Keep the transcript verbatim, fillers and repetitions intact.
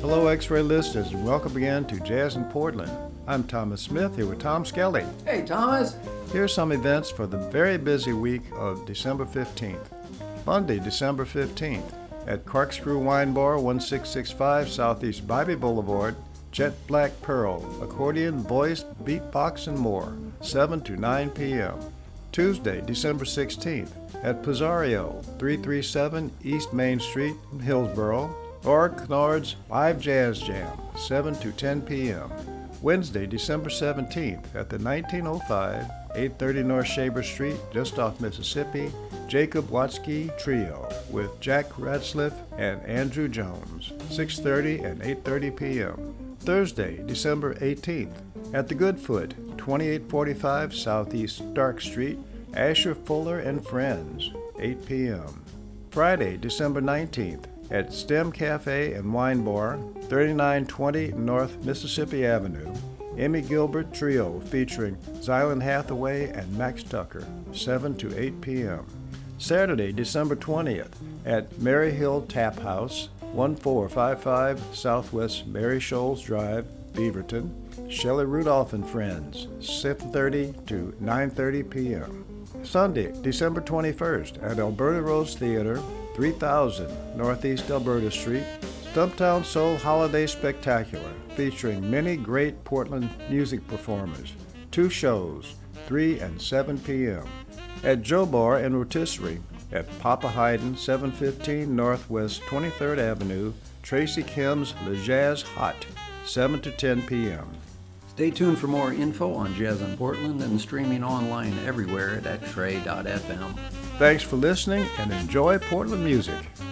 Hello, X-Ray listeners, and welcome again to Jazz in Portland. I'm Thomas Smith here with Tom Skelly. Hey, Thomas. Here are some events for the very busy week of December fifteenth. Monday, December fifteenth, at Corkscrew Wine Bar, one six six five Southeast Bybee Boulevard, Jet Black Pearl, accordion, voice, beatbox, and more, seven to nine p.m. Tuesday, December sixteenth, at Pizzario, three thirty-seven East Main Street, Hillsborough, or Kennard's Live Jazz Jam, seven to ten p.m. Wednesday, December seventeenth, at the nineteen oh five, eight thirty North Shaver Street, just off Mississippi, Jacob Watsky Trio with Jack Ratzliff and Andrew Jones, six thirty and eight thirty p.m. Thursday, December eighteenth, at the Goodfoot, twenty-eight forty-five Southeast Stark Street, Asher Fuller and Friends, eight p.m. Friday, December nineteenth, at STEM Cafe and Wine Bar, thirty-nine twenty North Mississippi Avenue, Emmy Gilbert Trio featuring Zylan Hathaway and Max Tucker, seven to eight p.m. Saturday, December twentieth, at Mary Hill Tap House, fourteen fifty-five Southwest Mary Shoals Drive, Beaverton, Shelley Rudolph and Friends, seven thirty to nine thirty p.m. Sunday, December twenty-first, at Alberta Rose Theater, three thousand Northeast Alberta Street, Stumptown Soul Holiday Spectacular, featuring many great Portland music performers. Two shows, three and seven p.m. At Joe Bar and Rotisserie at Papa Haydn, seven fifteen Northwest twenty-third Avenue, Tracy Kim's Le Jazz Hot, seven to ten p.m. Stay tuned for more info on Jazz in Portland and streaming online everywhere at x ray dot f m. Thanks for listening and enjoy Portland music.